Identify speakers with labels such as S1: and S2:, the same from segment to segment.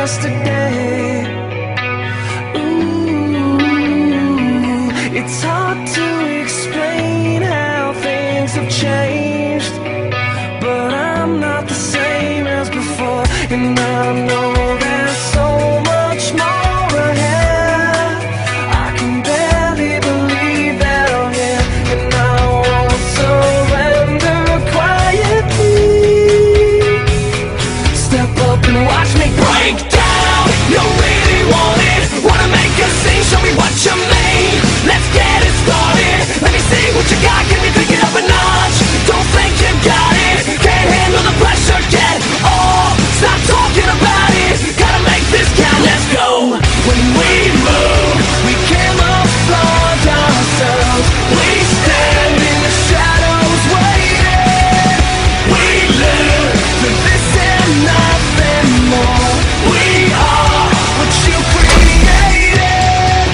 S1: yesterday. Ooh, it's hard to explain how things have changed, but I'm not the same as before, and I know there's so much more ahead. I can barely believe that I'm here, and I won't surrender quietly. Step up and watch me break down. You really want it, wanna make a scene, show me what you mean. Let's get it started, let me see what you got, can you pick it up a notch? Don't think you got it, can't handle the pressure yet. Oh, stop talking about it, gotta make this count, let's go. When we move, we camouflage ourselves. We stand in the shadows waiting. We live for this and nothing more. We are what you created.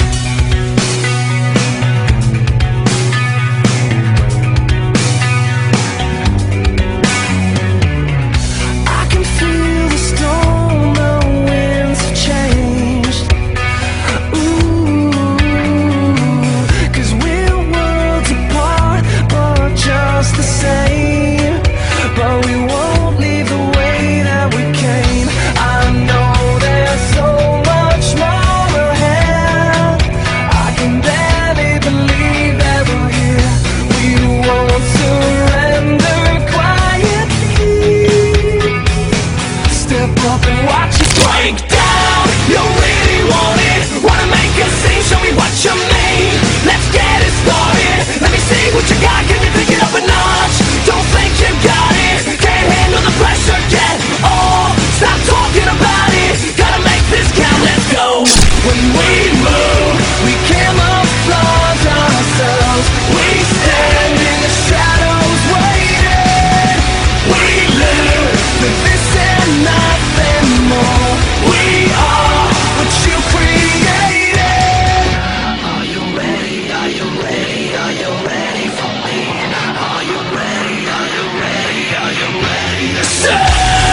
S1: I can feel the storm, the winds have changed. Ooh, 'cause we're worlds apart, but just the same. But we won't leave the way that we came. I know there's so much more ahead. I can barely believe that we're here. We won't surrender quietly. Step up and watch it break down. You really want it, wanna make a scene, show me what you mean. Let's get it started, let me see what you got, can you pick it up a notch? Don't think you got it, can't handle the pressure yet. Oh, stop talking about it, gotta make this count, let's go. When we move, we camouflage ourselves. We stand in the shadows waiting. We live for this and nothing more. We are what you created. Are you ready? Are you ready? Are you ready for me? Are you ready? Are you ready? Are you ready to say?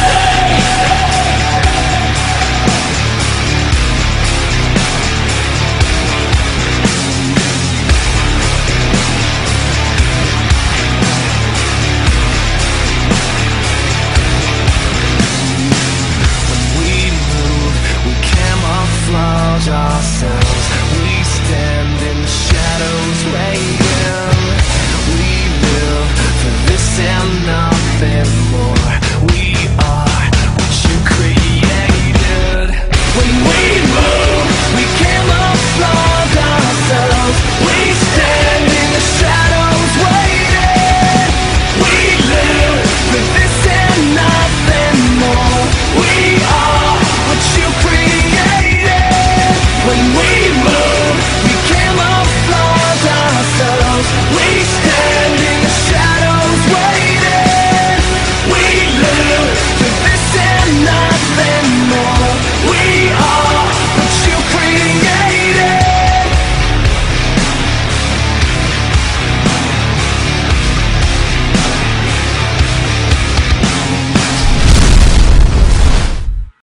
S1: We move, we camouflage ourselves. We stand in the shadows waiting. We live for this and nothing